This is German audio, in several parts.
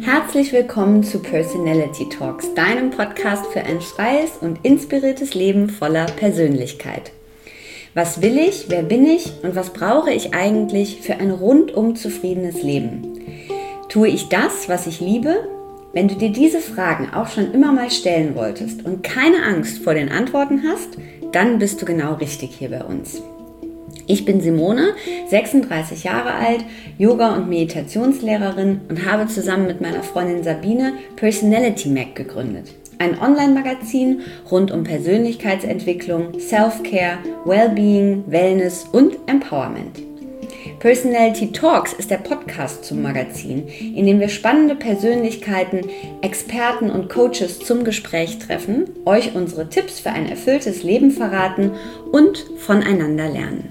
Herzlich willkommen zu Personality Talks, deinem Podcast für ein freies und inspiriertes Leben voller Persönlichkeit. Was will ich, wer bin ich und was brauche ich eigentlich für ein rundum zufriedenes Leben? Tue ich das, was ich liebe? Wenn du dir diese Fragen auch schon immer mal stellen wolltest und keine Angst vor den Antworten hast, dann bist du genau richtig hier bei uns. Ich bin Simone, 36 Jahre alt, Yoga- und Meditationslehrerin und habe zusammen mit meiner Freundin Sabine Personality Mag gegründet. Ein Online-Magazin rund um Persönlichkeitsentwicklung, Self-Care, Wellbeing, Wellness und Empowerment. Personality Talks ist der Podcast zum Magazin, in dem wir spannende Persönlichkeiten, Experten und Coaches zum Gespräch treffen, euch unsere Tipps für ein erfülltes Leben verraten und voneinander lernen.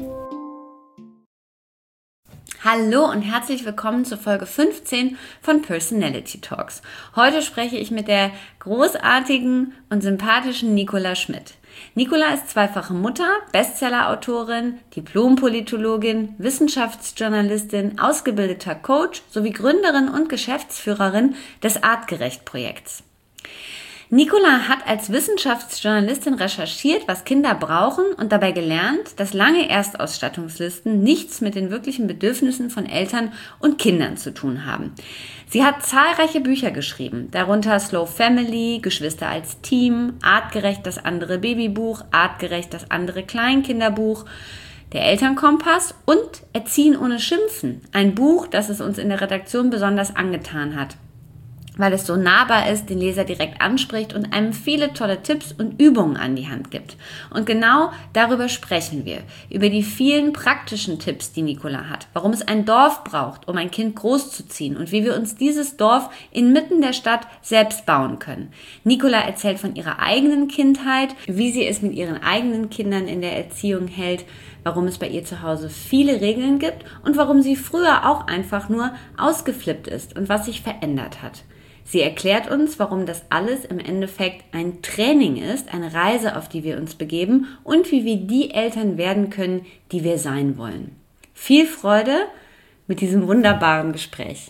Hallo und herzlich willkommen zur Folge 15 von Personality Talks. Heute spreche ich mit der großartigen und sympathischen Nicola Schmidt. Nicola ist zweifache Mutter, Bestseller-Autorin, Diplom-Politologin, Wissenschaftsjournalistin, ausgebildeter Coach sowie Gründerin und Geschäftsführerin des Artgerecht-Projekts. Nicola hat als Wissenschaftsjournalistin recherchiert, was Kinder brauchen und dabei gelernt, dass lange Erstausstattungslisten nichts mit den wirklichen Bedürfnissen von Eltern und Kindern zu tun haben. Sie hat zahlreiche Bücher geschrieben, darunter Slow Family, Geschwister als Team, Artgerecht das andere Babybuch, Artgerecht das andere Kleinkinderbuch, der Elternkompass und Erziehen ohne Schimpfen, ein Buch, das es uns in der Redaktion besonders angetan hat, weil es so nahbar ist, den Leser direkt anspricht und einem viele tolle Tipps und Übungen an die Hand gibt. Und genau darüber sprechen wir, über die vielen praktischen Tipps, die Nicola hat, warum es ein Dorf braucht, um ein Kind großzuziehen und wie wir uns dieses Dorf inmitten der Stadt selbst bauen können. Nicola erzählt von ihrer eigenen Kindheit, wie sie es mit ihren eigenen Kindern in der Erziehung hält, warum es bei ihr zu Hause viele Regeln gibt und warum sie früher auch einfach nur ausgeflippt ist und was sich verändert hat. Sie erklärt uns, warum das alles im Endeffekt ein Training ist, eine Reise, auf die wir uns begeben und wie wir die Eltern werden können, die wir sein wollen. Viel Freude mit diesem wunderbaren Gespräch.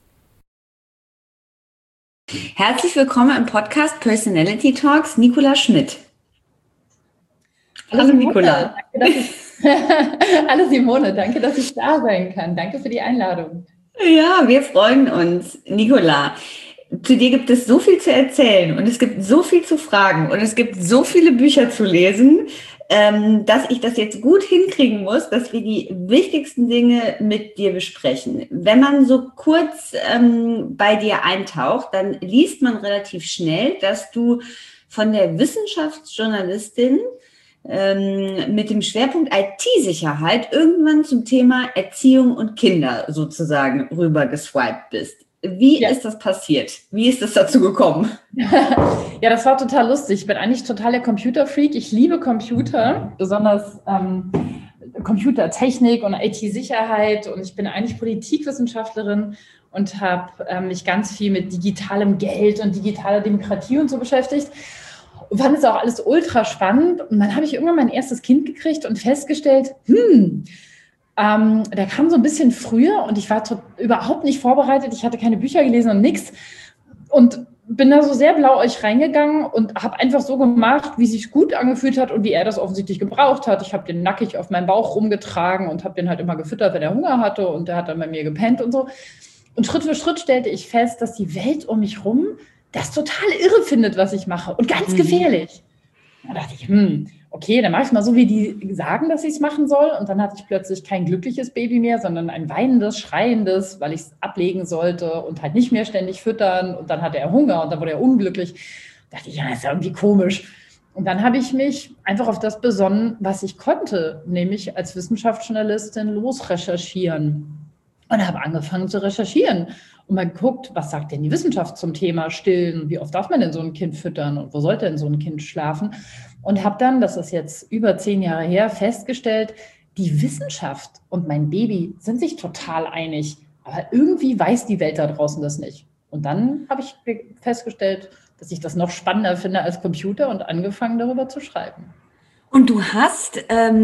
Herzlich willkommen im Podcast Personality Talks, Nicola Schmidt. Hallo Nicola. Hallo Simone, danke, dass ich da sein kann. Danke für die Einladung. Ja, wir freuen uns. Nicola, zu dir gibt es so viel zu erzählen und es gibt so viel zu fragen und es gibt so viele Bücher zu lesen, dass ich das jetzt gut hinkriegen muss, dass wir die wichtigsten Dinge mit dir besprechen. Wenn man so kurz bei dir eintaucht, dann liest man relativ schnell, dass du von der Wissenschaftsjournalistin mit dem Schwerpunkt IT-Sicherheit irgendwann zum Thema Erziehung und Kinder sozusagen rübergeswiped bist. Wie ist das passiert? Wie ist es dazu gekommen? Ja, das war total lustig. Ich bin eigentlich total der Computerfreak. Ich liebe Computer, besonders Computertechnik und IT-Sicherheit. Und ich bin eigentlich Politikwissenschaftlerin und habe mich ganz viel mit digitalem Geld und digitaler Demokratie und so beschäftigt. Und fand es auch alles ultra spannend. Und dann habe ich irgendwann mein erstes Kind gekriegt und festgestellt, der kam so ein bisschen früher und ich war überhaupt nicht vorbereitet. Ich hatte keine Bücher gelesen und nichts. Und bin da so sehr blauäugig reingegangen und habe einfach so gemacht, wie es sich gut angefühlt hat und wie er das offensichtlich gebraucht hat. Ich habe den nackig auf meinem Bauch rumgetragen und habe den halt immer gefüttert, wenn er Hunger hatte. Und der hat dann bei mir gepennt und so. Und Schritt für Schritt stellte ich fest, dass die Welt um mich rum das total irre findet, was ich mache. Und ganz gefährlich. Da dachte ich, okay, dann mache ich es mal so, wie die sagen, dass ich es machen soll. Und dann hatte ich plötzlich kein glückliches Baby mehr, sondern ein weinendes, schreiendes, weil ich es ablegen sollte und halt nicht mehr ständig füttern. Und dann hatte er Hunger und dann wurde er unglücklich. Da dachte ich, ja, das ist ja irgendwie komisch. Und dann habe ich mich einfach auf das besonnen, was ich konnte, nämlich als Wissenschaftsjournalistin losrecherchieren. Und habe angefangen zu recherchieren und mal geguckt, was sagt denn die Wissenschaft zum Thema Stillen? Wie oft darf man denn so ein Kind füttern und wo sollte denn so ein Kind schlafen? Und habe dann, das ist jetzt über 10 Jahre her, festgestellt, die Wissenschaft und mein Baby sind sich total einig, aber irgendwie weiß die Welt da draußen das nicht. Und dann habe ich festgestellt, dass ich das noch spannender finde als Computer und angefangen, darüber zu schreiben. Und du hast,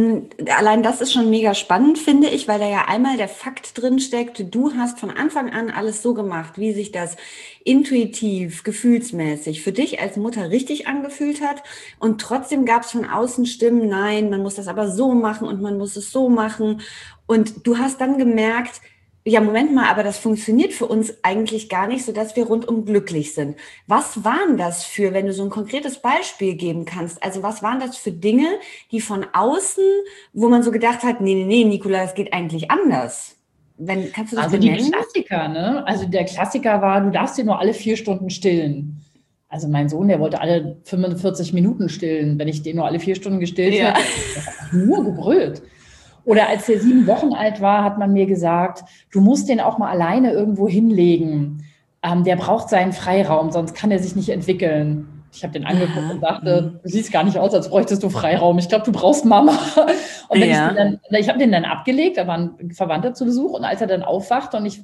allein das ist schon mega spannend, finde ich, weil da ja einmal der Fakt drin steckt, du hast von Anfang an alles so gemacht, wie sich das intuitiv, gefühlsmäßig für dich als Mutter richtig angefühlt hat. Und trotzdem gab es von außen Stimmen, nein, man muss das aber so machen und man muss es so machen. Und du hast dann gemerkt, ja, Moment mal, aber das funktioniert für uns eigentlich gar nicht, sodass wir rundum glücklich sind. Was waren das für, wenn du so ein konkretes Beispiel geben kannst? Also was waren das für Dinge, die von außen, wo man so gedacht hat, nee, Nicola, das geht eigentlich anders? Kannst du das Also die benennen? Klassiker, ne? Also der Klassiker war, du darfst dir nur alle 4 Stunden stillen. Also mein Sohn, der wollte alle 45 Minuten stillen. Wenn ich den nur alle 4 Stunden gestillt Ja. hätte, der hat nur gebrüllt. Oder als der 7 Wochen alt war, hat man mir gesagt, du musst den auch mal alleine irgendwo hinlegen. Der braucht seinen Freiraum, sonst kann er sich nicht entwickeln. Ich habe den angeguckt und dachte, du siehst gar nicht aus, als bräuchtest du Freiraum. Ich glaube, du brauchst Mama. Und wenn Ja. ich habe den dann abgelegt, da war ein Verwandter zu Besuch und als er dann aufwachte und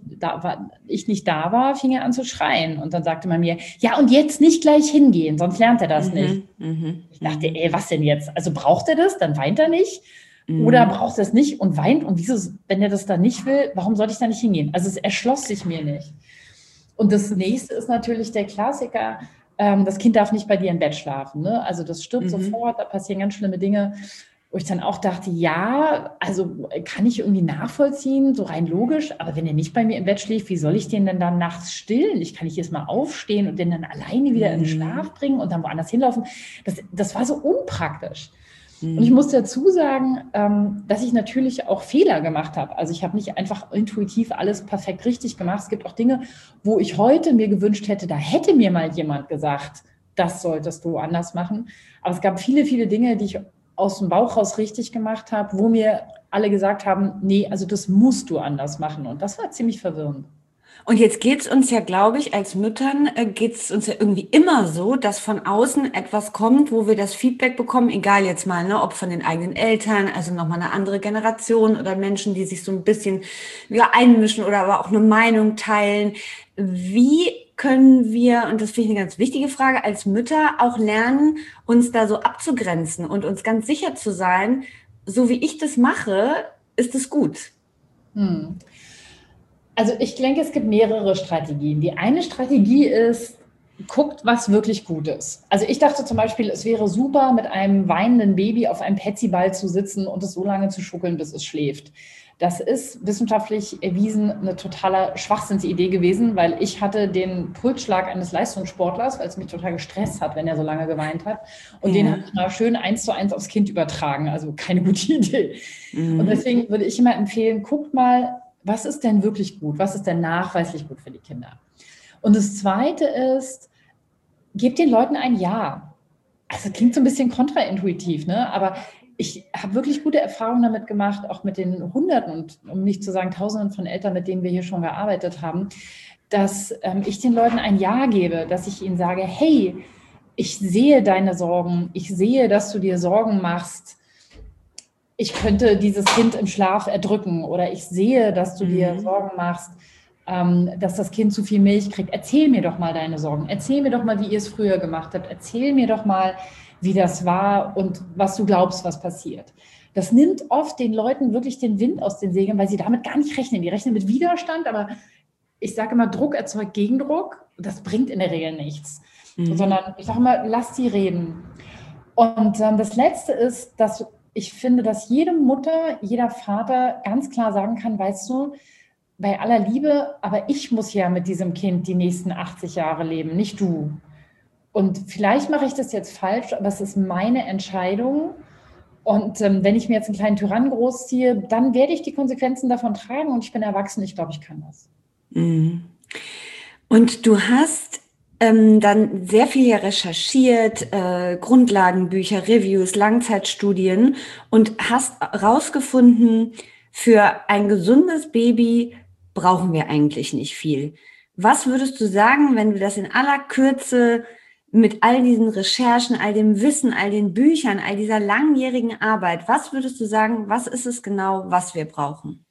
ich nicht da war, fing er an zu schreien. Und dann sagte man mir, ja, und jetzt nicht gleich hingehen, sonst lernt er das nicht. Ich dachte, ey, was denn jetzt? Also braucht er das? Dann weint er nicht. Oder braucht er es nicht und weint? Und wieso, wenn er das dann nicht will, warum sollte ich da nicht hingehen? Also es erschloss sich mir nicht. Und das nächste ist natürlich der Klassiker, das Kind darf nicht bei dir im Bett schlafen. Ne? Also das stirbt sofort, da passieren ganz schlimme Dinge, wo ich dann auch dachte, ja, also kann ich irgendwie nachvollziehen, so rein logisch, aber wenn er nicht bei mir im Bett schläft, wie soll ich den denn dann nachts stillen? Ich kann nicht erst mal aufstehen und den dann alleine wieder in den Schlaf bringen und dann woanders hinlaufen. Das war so unpraktisch. Und ich muss dazu sagen, dass ich natürlich auch Fehler gemacht habe. Also ich habe nicht einfach intuitiv alles perfekt richtig gemacht. Es gibt auch Dinge, wo ich heute mir gewünscht hätte, da hätte mir mal jemand gesagt, das solltest du anders machen. Aber es gab viele, viele Dinge, die ich aus dem Bauch raus richtig gemacht habe, wo mir alle gesagt haben, nee, also das musst du anders machen. Und das war ziemlich verwirrend. Und jetzt geht's uns ja, glaube ich, als Müttern geht's uns ja irgendwie immer so, dass von außen etwas kommt, wo wir das Feedback bekommen, egal jetzt mal, ne, ob von den eigenen Eltern, also nochmal eine andere Generation oder Menschen, die sich so ein bisschen ja, einmischen oder aber auch eine Meinung teilen. Wie können wir, und das finde ich eine ganz wichtige Frage, als Mütter auch lernen, uns da so abzugrenzen und uns ganz sicher zu sein, so wie ich das mache, ist es gut. Also ich denke, es gibt mehrere Strategien. Die eine Strategie ist, guckt, was wirklich gut ist. Also ich dachte zum Beispiel, es wäre super, mit einem weinenden Baby auf einem Petsyball zu sitzen und es so lange zu schuckeln, bis es schläft. Das ist wissenschaftlich erwiesen eine totale Schwachsinnsidee gewesen, weil ich hatte den Pulsschlag eines Leistungssportlers, weil es mich total gestresst hat, wenn er so lange geweint hat. Und den habe ich mal schön 1:1 aufs Kind übertragen. Also keine gute Idee. Und deswegen würde ich immer empfehlen, guckt mal, was ist denn wirklich gut? Was ist denn nachweislich gut für die Kinder? Und das Zweite ist, gebt den Leuten ein Ja. Also klingt so ein bisschen kontraintuitiv, ne? Aber ich habe wirklich gute Erfahrungen damit gemacht, auch mit den Hunderten und um nicht zu sagen Tausenden von Eltern, mit denen wir hier schon gearbeitet haben, dass ich den Leuten ein Ja gebe, dass ich ihnen sage, hey, ich sehe deine Sorgen, ich sehe, dass du dir Sorgen machst, ich könnte dieses Kind im Schlaf erdrücken oder ich sehe, dass du dir Sorgen machst, dass das Kind zu viel Milch kriegt. Erzähl mir doch mal deine Sorgen. Erzähl mir doch mal, wie ihr es früher gemacht habt. Erzähl mir doch mal, wie das war und was du glaubst, was passiert. Das nimmt oft den Leuten wirklich den Wind aus den Segeln, weil sie damit gar nicht rechnen. Die rechnen mit Widerstand, aber ich sage immer, Druck erzeugt Gegendruck. Das bringt in der Regel nichts. Sondern ich sage immer, lass sie reden. Und das Letzte ist, dass ich finde, dass jede Mutter, jeder Vater ganz klar sagen kann, weißt du, bei aller Liebe, aber ich muss ja mit diesem Kind die nächsten 80 Jahre leben, nicht du. Und vielleicht mache ich das jetzt falsch, aber es ist meine Entscheidung. Und wenn ich mir jetzt einen kleinen Tyrannen großziehe, dann werde ich die Konsequenzen davon tragen und ich bin erwachsen, ich glaube, ich kann das. Und du hast dann sehr viel hier recherchiert, Grundlagenbücher, Reviews, Langzeitstudien und hast rausgefunden, für ein gesundes Baby brauchen wir eigentlich nicht viel. Was würdest du sagen, wenn du das in aller Kürze mit all diesen Recherchen, all dem Wissen, all den Büchern, all dieser langjährigen Arbeit, was würdest du sagen, was ist es genau, was wir brauchen?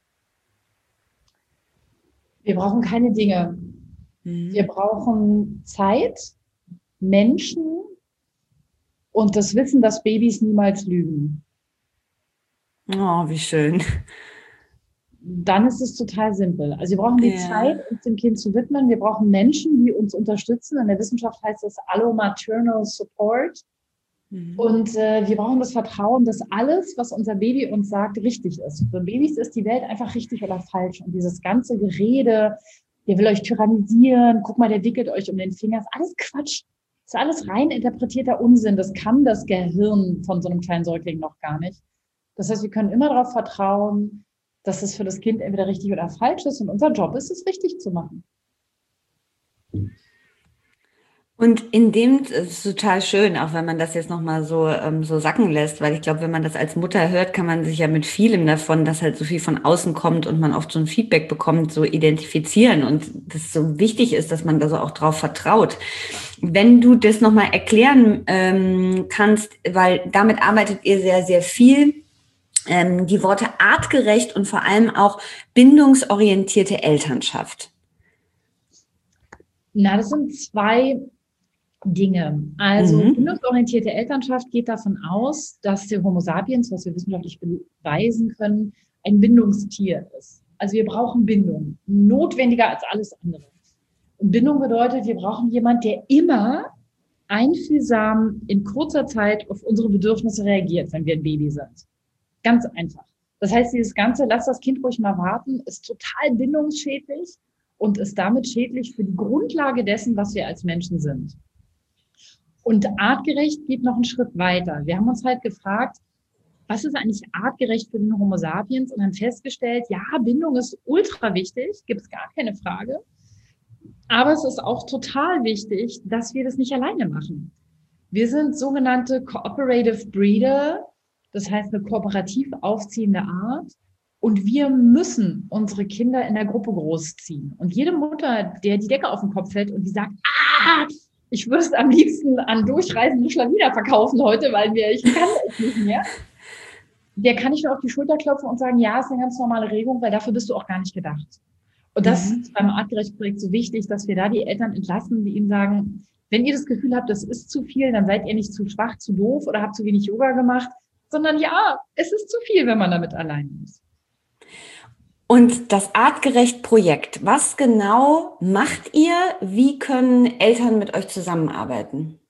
Wir brauchen keine Dinge. Wir brauchen Zeit, Menschen und das Wissen, dass Babys niemals lügen. Oh, wie schön. Dann ist es total simpel. Also wir brauchen die Zeit, uns dem Kind zu widmen. Wir brauchen Menschen, die uns unterstützen. In der Wissenschaft heißt das Allomaternal Support. Und wir brauchen das Vertrauen, dass alles, was unser Baby uns sagt, richtig ist. Für Babys ist die Welt einfach richtig oder falsch. Und dieses ganze Gerede, der will euch tyrannisieren, guck mal, der wickelt euch um den Finger, ist alles Quatsch. Ist alles rein interpretierter Unsinn. Das kann das Gehirn von so einem kleinen Säugling noch gar nicht. Das heißt, wir können immer darauf vertrauen, dass es für das Kind entweder richtig oder falsch ist. Und unser Job ist es, richtig zu machen. Und das ist total schön, auch wenn man das jetzt nochmal so sacken lässt, weil ich glaube, wenn man das als Mutter hört, kann man sich ja mit vielem davon, dass halt so viel von außen kommt und man oft so ein Feedback bekommt, so identifizieren und das so wichtig ist, dass man da so auch drauf vertraut. Wenn du das nochmal erklären kannst, weil damit arbeitet ihr sehr, sehr viel, die Worte artgerecht und vor allem auch bindungsorientierte Elternschaft. Na, das sind zwei Dinge. Also bindungsorientierte Elternschaft geht davon aus, dass der Homo sapiens, was wir wissenschaftlich beweisen können, ein Bindungstier ist. Also wir brauchen Bindung, notwendiger als alles andere. Und Bindung bedeutet, wir brauchen jemanden, der immer einfühlsam in kurzer Zeit auf unsere Bedürfnisse reagiert, wenn wir ein Baby sind. Ganz einfach. Das heißt, dieses ganze, lass das Kind ruhig mal warten, ist total bindungsschädlich und ist damit schädlich für die Grundlage dessen, was wir als Menschen sind. Und artgerecht geht noch einen Schritt weiter. Wir haben uns halt gefragt, was ist eigentlich artgerecht für den Homo sapiens? Und haben festgestellt, ja, Bindung ist ultra wichtig, gibt es gar keine Frage. Aber es ist auch total wichtig, dass wir das nicht alleine machen. Wir sind sogenannte Cooperative Breeder, das heißt eine kooperativ aufziehende Art. Und wir müssen unsere Kinder in der Gruppe großziehen. Und jede Mutter, der die Decke auf den Kopf fällt und die sagt, ich würde es am liebsten an durchreisende Schlawiner verkaufen heute, weil ich kann es nicht mehr. Der kann ich nur auf die Schulter klopfen und sagen, ja, ist eine ganz normale Regung, weil dafür bist du auch gar nicht gedacht. Und das ist beim Artgerecht-Projekt so wichtig, dass wir da die Eltern entlassen, die ihnen sagen, wenn ihr das Gefühl habt, das ist zu viel, dann seid ihr nicht zu schwach, zu doof oder habt zu wenig Yoga gemacht, sondern ja, es ist zu viel, wenn man damit allein ist. Und das Artgerecht-Projekt, was genau macht ihr? Wie können Eltern mit euch zusammenarbeiten?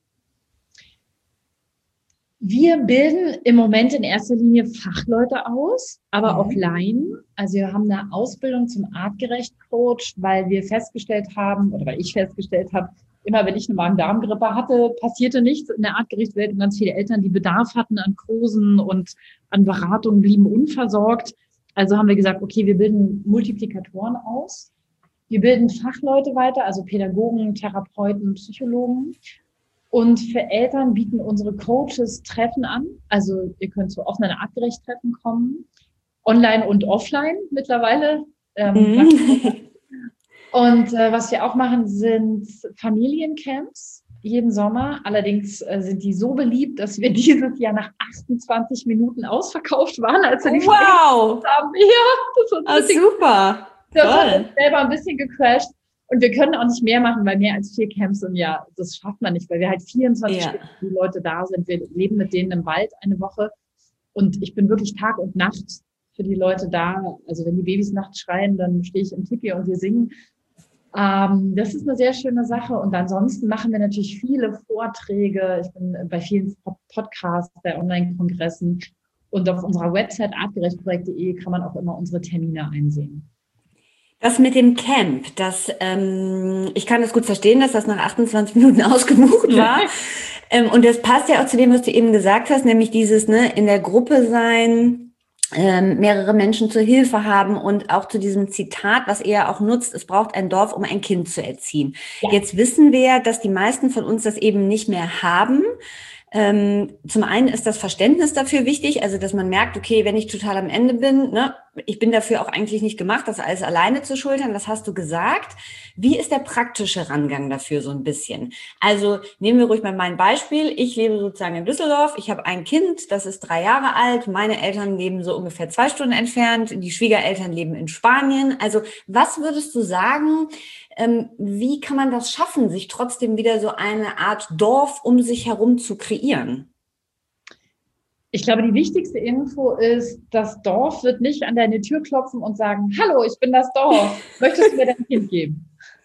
Wir bilden im Moment in erster Linie Fachleute aus, aber auch Laien. Also wir haben eine Ausbildung zum Artgerecht-Coach, weil wir festgestellt haben, oder weil ich festgestellt habe, immer wenn ich eine Magen-Darm-Grippe hatte, passierte nichts in der Artgerecht-Welt und ganz viele Eltern, die Bedarf hatten an Kursen und an Beratungen, blieben unversorgt. Also haben wir gesagt, okay, wir bilden Multiplikatoren aus. Wir bilden Fachleute weiter, also Pädagogen, Therapeuten, Psychologen. Und für Eltern bieten unsere Coaches Treffen an. Also ihr könnt zu offenen Artgerecht-Treffen kommen, online und offline mittlerweile. Und was wir auch machen, sind Familiencamps jeden Sommer. Allerdings sind die so beliebt, dass wir dieses Jahr nach 28 Minuten ausverkauft waren, als wir die Wow! haben. Ja, das war super. Das hat uns selber ein bisschen gecrashed. Und wir können auch nicht mehr machen, weil mehr als 4 Camps im Jahr, das schafft man nicht, weil wir halt 24 Stunden die Leute da sind. Wir leben mit denen im Wald eine Woche. Und ich bin wirklich Tag und Nacht für die Leute da. Also wenn die Babys nachts schreien, dann stehe ich im Tipi und wir singen. Das ist eine sehr schöne Sache. Und ansonsten machen wir natürlich viele Vorträge. Ich bin bei vielen Podcasts, bei Online-Kongressen. Und auf unserer Website artgerechtprojekt.de kann man auch immer unsere Termine einsehen. Das mit dem Camp, ich kann das gut verstehen, dass das nach 28 Minuten ausgebucht war. Und das passt ja auch zu dem, was du eben gesagt hast, nämlich dieses, in der Gruppe sein, mehrere Menschen zur Hilfe haben und auch zu diesem Zitat, was ihr ja auch nutzt, es braucht ein Dorf, um ein Kind zu erziehen. Ja. Jetzt wissen wir, dass die meisten von uns das eben nicht mehr haben. Zum einen ist das Verständnis dafür wichtig, also dass man merkt, okay, wenn ich total am Ende bin, ich bin dafür auch eigentlich nicht gemacht, das alles alleine zu schultern, das hast du gesagt. Wie ist der praktische Rangang dafür so ein bisschen? Also nehmen wir ruhig mal mein Beispiel. Ich lebe sozusagen in Düsseldorf, ich habe ein Kind, das ist 3 Jahre alt, meine Eltern leben so ungefähr 2 Stunden entfernt, die Schwiegereltern leben in Spanien. Also was würdest du sagen, wie kann man das schaffen, sich trotzdem wieder so eine Art Dorf um sich herum zu kreieren? Ich glaube, die wichtigste Info ist, das Dorf wird nicht an deine Tür klopfen und sagen, hallo, ich bin das Dorf. Möchtest du mir dein Kind geben?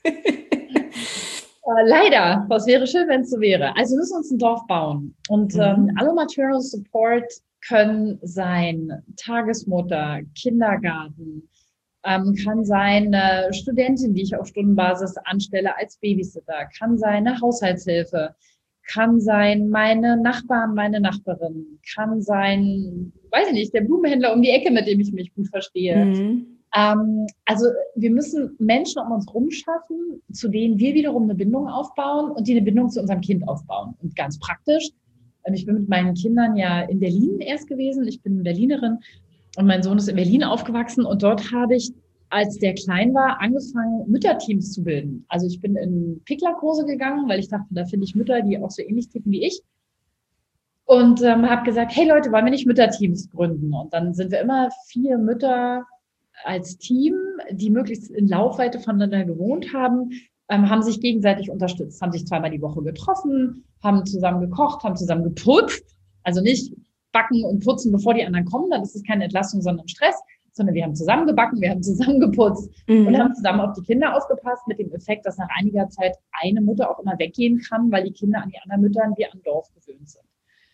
Leider, was wäre schön, wenn es so wäre. Also wir müssen uns ein Dorf bauen. Und Allo-Maternal Support können sein Tagesmutter, Kindergarten, kann sein eine Studentin, die ich auf Stundenbasis anstelle als Babysitter, kann sein eine Haushaltshilfe, kann sein meine Nachbarn, meine Nachbarin, kann sein, weiß ich nicht, der Blumenhändler um die Ecke, mit dem ich mich gut verstehe. Also wir müssen Menschen um uns herum schaffen, zu denen wir wiederum eine Bindung aufbauen und die eine Bindung zu unserem Kind aufbauen. Und ganz praktisch, ich bin mit meinen Kindern ja in Berlin erst gewesen, ich bin Berlinerin und mein Sohn ist in Berlin aufgewachsen und dort habe ich, als der klein war, angefangen, Mütterteams zu bilden. Also ich bin in Picklerkurse gegangen, weil ich dachte, da finde ich Mütter, die auch so ähnlich ticken wie ich. Und habe gesagt, hey Leute, wollen wir nicht Mütterteams gründen? Und dann sind wir immer 4 Mütter als Team, die möglichst in Laufweite voneinander gewohnt haben, haben sich gegenseitig unterstützt, haben sich 2-mal die Woche getroffen, haben zusammen gekocht, haben zusammen geputzt. Also nicht backen und putzen, bevor die anderen kommen, dann ist es keine Entlastung, sondern Stress, sondern wir haben zusammen gebacken, wir haben zusammen geputzt und haben zusammen auf die Kinder aufgepasst, mit dem Effekt, dass nach einiger Zeit eine Mutter auch immer weggehen kann, weil die Kinder an die anderen Müttern wie am Dorf gewöhnt sind.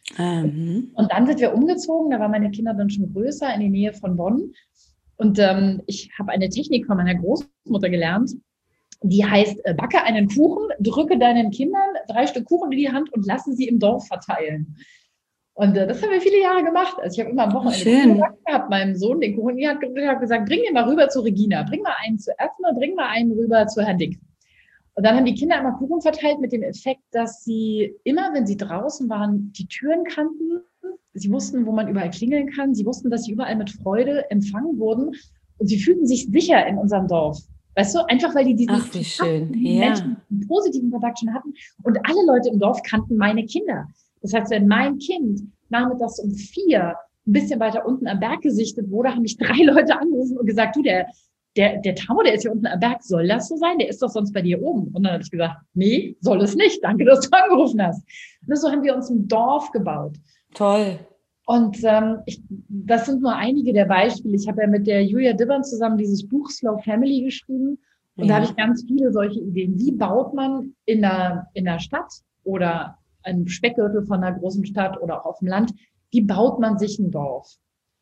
Und dann sind wir umgezogen, da waren meine Kinder dann schon größer, in die Nähe von Bonn. Und ich habe eine Technik von meiner Großmutter gelernt, die heißt, backe einen Kuchen, drücke deinen Kindern 3 Stück Kuchen in die Hand und lasse sie im Dorf verteilen. Und das haben wir viele Jahre gemacht. Also ich habe immer am Wochenende Kuchen gebacken, habe meinem Sohn den Kuchen in die Hand gedrückt und habe gesagt, bring den mal rüber zu Regina, bring mal einen zu Ethne, bring mal einen rüber zu Herrn Dick. Und dann haben die Kinder immer Kuchen verteilt mit dem Effekt, dass sie immer, wenn sie draußen waren, die Türen kannten. Sie wussten, wo man überall klingeln kann. Sie wussten, dass sie überall mit Freude empfangen wurden. Und sie fühlten sich sicher in unserem Dorf. Weißt du, einfach weil die diesen Menschen einen positiven Kontakt schon hatten. Und alle Leute im Dorf kannten meine Kinder. Das heißt, wenn mein Kind nachmittags um 4 ein bisschen weiter unten am Berg gesichtet wurde, haben mich 3 Leute angerufen und gesagt, du, der Tamo, der ist hier unten am Berg, soll das so sein? Der ist doch sonst bei dir oben. Und dann habe ich gesagt, nee, soll es nicht. Danke, dass du angerufen hast. Und so haben wir uns ein Dorf gebaut. Toll. Und das sind nur einige der Beispiele. Ich habe ja mit der Julia Dibbern zusammen dieses Buch Slow Family geschrieben. Und da habe ich ganz viele solche Ideen. Wie baut man in der Stadt oder einem Speckgürtel von einer großen Stadt oder auch auf dem Land, wie baut man sich ein Dorf?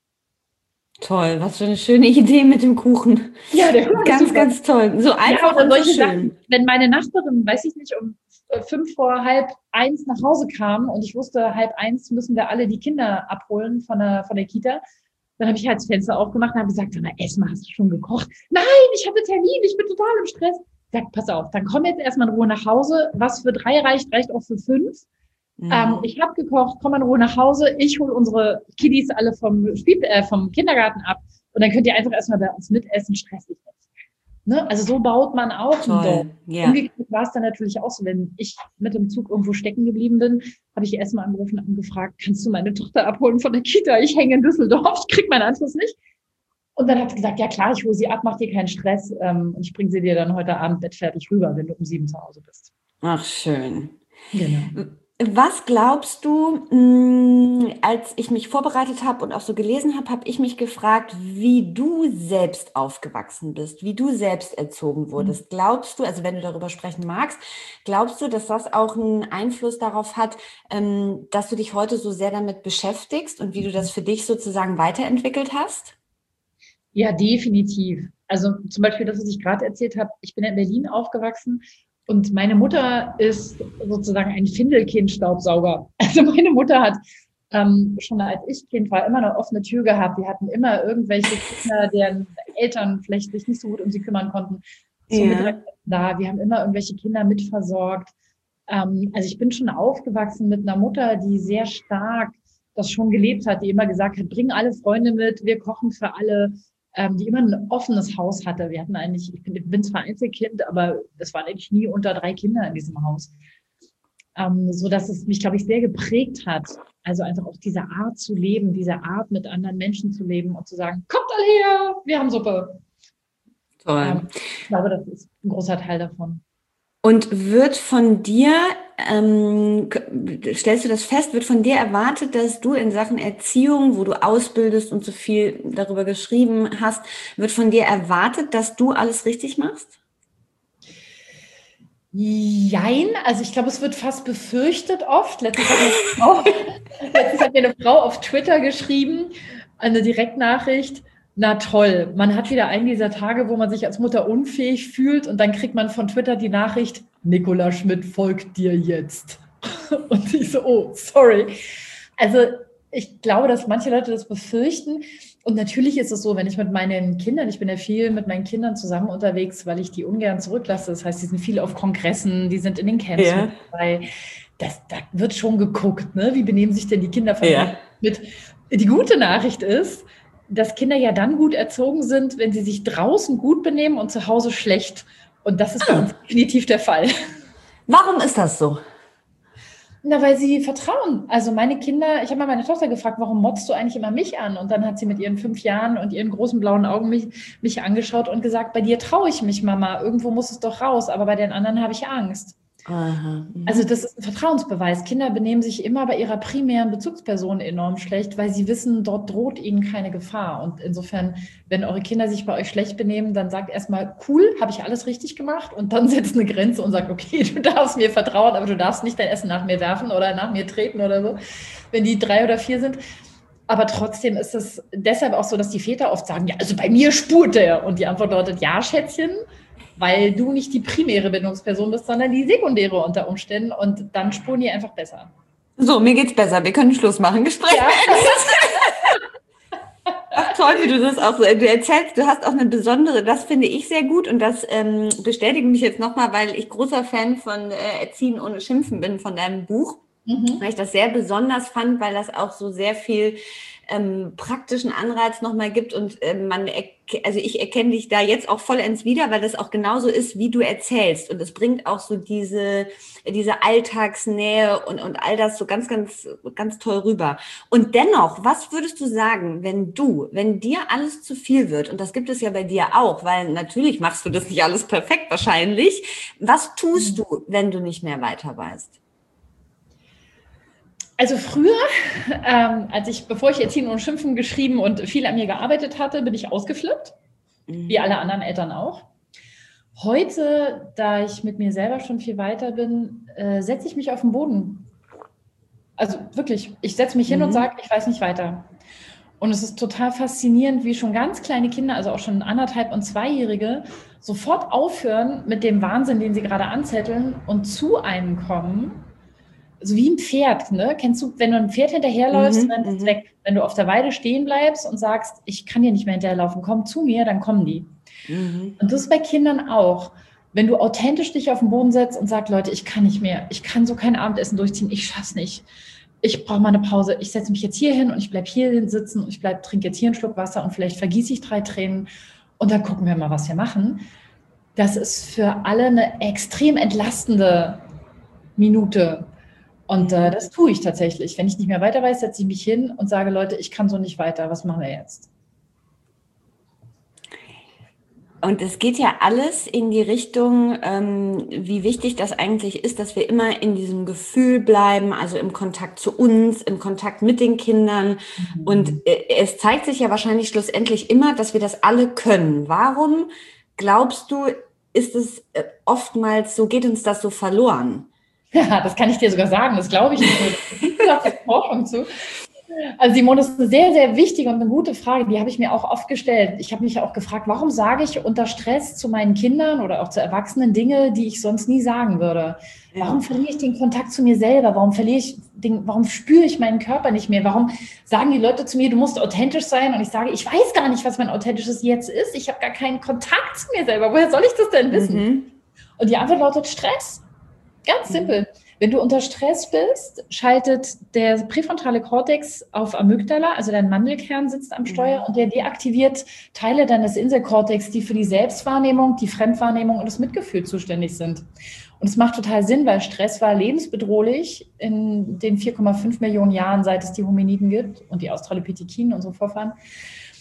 Toll, was für eine schöne Idee mit dem Kuchen. Ja, der Kuchen ganz, ganz toll. So einfach und so schön. Sachen, wenn meine Nachbarin, weiß ich nicht, um 5 vor 12:30 nach Hause kam und ich wusste, 12:30 müssen wir alle die Kinder abholen von der Kita, dann habe ich halt das Fenster aufgemacht und habe gesagt, na, Esma, hast du schon gekocht? Nein, ich habe Termin, ich bin total im Stress. Ich sag, pass auf, dann komm jetzt erstmal in Ruhe nach Hause. Was für 3 reicht auch für 5. Ich habe gekocht, komm in Ruhe nach Hause. Ich hole unsere Kiddies alle vom Kindergarten ab und dann könnt ihr einfach erstmal bei uns mitessen, stressig nicht. Ne? Also so baut man auch ein Dorf. Ja. Umgekehrt war es dann natürlich auch so, wenn ich mit dem Zug irgendwo stecken geblieben bin, habe ich erstmal angerufen und gefragt, kannst du meine Tochter abholen von der Kita? Ich hänge in Düsseldorf, ich kriege meinen Anschluss nicht. Und dann hat sie gesagt, ja klar, ich hole sie ab, mach dir keinen Stress und ich bringe sie dir dann heute Abend bettfertig rüber, wenn du um 7 zu Hause bist. Ach, schön. Genau. Was glaubst du, als ich mich vorbereitet habe und auch so gelesen habe, habe ich mich gefragt, wie du selbst aufgewachsen bist, wie du selbst erzogen wurdest. Glaubst du, also wenn du darüber sprechen magst, glaubst du, dass das auch einen Einfluss darauf hat, dass du dich heute so sehr damit beschäftigst und wie du das für dich sozusagen weiterentwickelt hast? Ja, definitiv. Also zum Beispiel das, was ich gerade erzählt habe, ich bin in Berlin aufgewachsen. Und meine Mutter ist sozusagen ein Findelkind-Staubsauger. Also meine Mutter hat schon als ich Kind war immer eine offene Tür gehabt. Wir hatten immer irgendwelche Kinder, deren Eltern vielleicht sich nicht so gut um sie kümmern konnten. Da. Wir haben immer irgendwelche Kinder mitversorgt. Also ich bin schon aufgewachsen mit einer Mutter, die sehr stark das schon gelebt hat, die immer gesagt hat, bring alle Freunde mit, wir kochen für alle. Die immer ein offenes Haus hatte. Wir hatten eigentlich, ich bin zwar Einzelkind, aber es waren eigentlich nie unter 3 Kinder in diesem Haus. So dass es mich, glaube ich, sehr geprägt hat. Also einfach auch diese Art zu leben, diese Art mit anderen Menschen zu leben und zu sagen, kommt alle her, wir haben Suppe. Toll. Ich glaube, das ist ein großer Teil davon. Und wird von dir, stellst du das fest, wird von dir erwartet, dass du in Sachen Erziehung, wo du ausbildest und so viel darüber geschrieben hast, wird von dir erwartet, dass du alles richtig machst? Jein, also ich glaube, es wird fast befürchtet oft. Letztens hat mir eine Frau auf Twitter geschrieben, eine Direktnachricht. Na toll, man hat wieder einen dieser Tage, wo man sich als Mutter unfähig fühlt und dann kriegt man von Twitter die Nachricht, Nicola Schmidt folgt dir jetzt. Und ich so, oh, sorry. Also ich glaube, dass manche Leute das befürchten. Und natürlich ist es so, wenn ich mit meinen Kindern, ich bin ja viel mit meinen Kindern zusammen unterwegs, weil ich die ungern zurücklasse. Das heißt, die sind viel auf Kongressen, die sind in den Camps mit dabei. Da wird schon geguckt, ne? Wie benehmen sich denn die Kinder von mit. Die gute Nachricht ist, dass Kinder ja dann gut erzogen sind, wenn sie sich draußen gut benehmen und zu Hause schlecht. Und das ist bei uns definitiv der Fall. Warum ist das so? Na, weil sie vertrauen. Also meine Kinder, ich habe mal meine Tochter gefragt, warum motzt du eigentlich immer mich an? Und dann hat sie mit ihren 5 Jahren und ihren großen blauen Augen mich angeschaut und gesagt, bei dir traue ich mich, Mama. Irgendwo muss es doch raus, aber bei den anderen habe ich Angst. Aha. Also das ist ein Vertrauensbeweis. Kinder benehmen sich immer bei ihrer primären Bezugsperson enorm schlecht, weil sie wissen, dort droht ihnen keine Gefahr. Und insofern, wenn eure Kinder sich bei euch schlecht benehmen, dann sagt erstmal, cool, habe ich alles richtig gemacht? Und dann setzt eine Grenze und sagt, okay, du darfst mir vertrauen, aber du darfst nicht dein Essen nach mir werfen oder nach mir treten oder so, wenn die 3 oder 4 sind. Aber trotzdem ist es deshalb auch so, dass die Väter oft sagen, ja, also bei mir spurt er. Und die Antwort lautet, ja, Schätzchen, weil du nicht die primäre Bindungsperson bist, sondern die sekundäre unter Umständen und dann spuren die einfach besser. So, mir geht's besser. Wir können Schluss machen. Gespräch. Ja. Ach, toll, wie du das auch so, du erzählst, du hast auch eine besondere, das finde ich sehr gut und das bestätigt mich jetzt nochmal, weil ich großer Fan von Erziehen ohne Schimpfen bin, von deinem Buch, weil ich das sehr besonders fand, weil das auch so sehr viel praktischen Anreiz nochmal gibt und also ich erkenne dich da jetzt auch vollends wieder, weil das auch genauso ist, wie du erzählst und es bringt auch so diese Alltagsnähe und all das so ganz, ganz, ganz toll rüber. Und dennoch, was würdest du sagen, wenn dir alles zu viel wird, und das gibt es ja bei dir auch, weil natürlich machst du das nicht alles perfekt wahrscheinlich, was tust du, wenn du nicht mehr weiter weißt? Also früher, bevor ich Erziehen ohne Schimpfen geschrieben und viel an mir gearbeitet hatte, bin ich ausgeflippt, wie alle anderen Eltern auch. Heute, da ich mit mir selber schon viel weiter bin, setze ich mich auf den Boden. Also wirklich, ich setze mich hin und sage, ich weiß nicht weiter. Und es ist total faszinierend, wie schon ganz kleine Kinder, also auch schon 1,5- und 2-Jährige, sofort aufhören mit dem Wahnsinn, den sie gerade anzetteln und zu einem kommen. So wie ein Pferd, ne? Kennst du, wenn du ein Pferd hinterherläufst, dann ist es weg. Wenn du auf der Weide stehen bleibst und sagst, ich kann dir nicht mehr hinterherlaufen, komm zu mir, dann kommen die. Und das ist bei Kindern auch. Wenn du authentisch dich auf den Boden setzt und sagst, Leute, ich kann nicht mehr, ich kann so kein Abendessen durchziehen, ich schaff's nicht. Ich brauche mal eine Pause, ich setze mich jetzt hier hin und ich bleibe hier sitzen und ich trinke jetzt hier einen Schluck Wasser und vielleicht vergieße ich 3 Tränen und dann gucken wir mal, was wir machen. Das ist für alle eine extrem entlastende Minute. Und das tue ich tatsächlich. Wenn ich nicht mehr weiter weiß, setze ich mich hin und sage, Leute, ich kann so nicht weiter. Was machen wir jetzt? Und es geht ja alles in die Richtung, wie wichtig das eigentlich ist, dass wir immer in diesem Gefühl bleiben, also im Kontakt zu uns, im Kontakt mit den Kindern. Und es zeigt sich ja wahrscheinlich schlussendlich immer, dass wir das alle können. Warum glaubst du, ist es oftmals so, geht uns das so verloren? Ja, das kann ich dir sogar sagen, das glaube ich nicht. Da gibt es Forschung zu. Also Simone, das ist eine sehr, sehr wichtige und eine gute Frage, die habe ich mir auch oft gestellt. Ich habe mich auch gefragt, warum sage ich unter Stress zu meinen Kindern oder auch zu Erwachsenen Dinge, die ich sonst nie sagen würde? Ja. Warum verliere ich den Kontakt zu mir selber? Warum spüre ich meinen Körper nicht mehr? Warum sagen die Leute zu mir, du musst authentisch sein? Und ich sage, ich weiß gar nicht, was mein authentisches Jetzt ist. Ich habe gar keinen Kontakt zu mir selber. Woher soll ich das denn wissen? Und die Antwort lautet Stress. Ganz simpel. Wenn du unter Stress bist, schaltet der präfrontale Kortex auf Amygdala, also dein Mandelkern sitzt am Steuer und der deaktiviert Teile deines Inselkortex, die für die Selbstwahrnehmung, die Fremdwahrnehmung und das Mitgefühl zuständig sind. Und es macht total Sinn, weil Stress war lebensbedrohlich in den 4,5 Millionen Jahren, seit es die Hominiden gibt und die Australopithekinen, unsere Vorfahren.